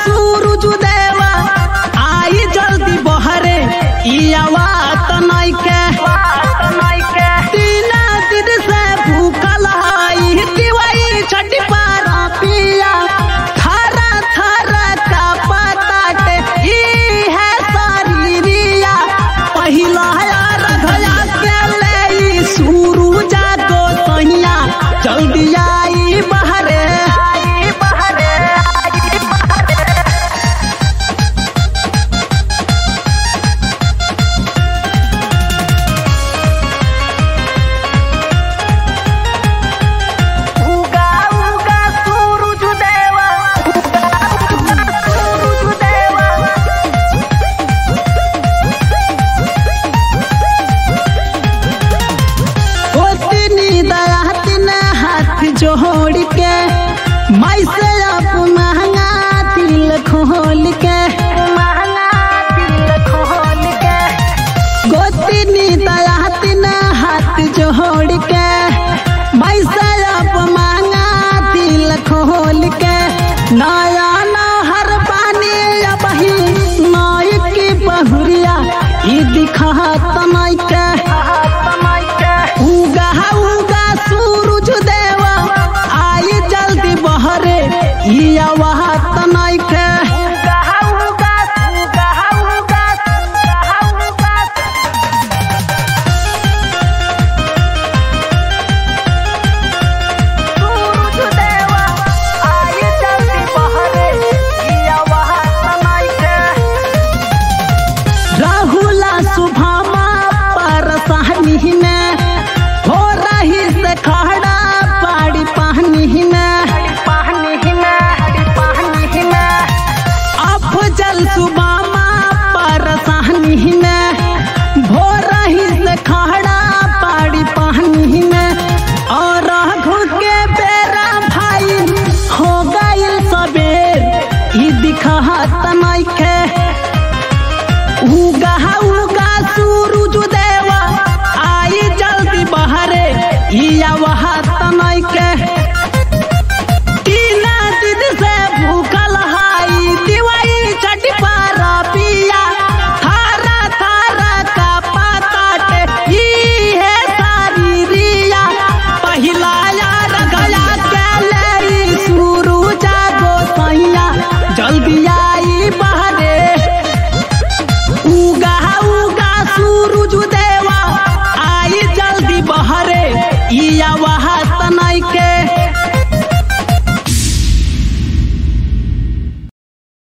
सूरज देवा आई जल्दी बहरे इयावा तनाई के तीन दिन से भूखल हाई दिवाई छठ पारा पिया थारा थारा का पताटे ई है शरीरिया पहिला रघया के ले सूरज को सहिया जल्दी आई बहरे जोड़ के माई से आप महंगा दिल खोल के गोतिनी दया तीन हाथ जोड़ के माई से आप महंगा दिल खोल के नया नहर पानी बही नाई की बहुरिया ई दिखा तनाई के उगा उगा सूरज देवा आई जल्दी बहरे इया वहाँ तनाई के राहुला सुभामा पर सहनी में हो रही से खड़ा पाड़ी पानी में अफजल सुभामा पर सहनी में हो रही से खड़ा पाड़ी पानी में और रघु के बेरा भाई हो गई सबेर ई दिखा तनाई के उगा उगा सूरज देवा आई जल्दी बहरे इया वहाँ तनाई के तीन दिन से भूखल हाई दिवाई छठ पारा पिया थारा थारा का पताटे ई है शरीरिया पहिला रघया के ले सूरज को सहिया जल्दी आई बहरे उगा उगा सूरज देवा आई जल्दी बहरे इया वहाँ तनाई के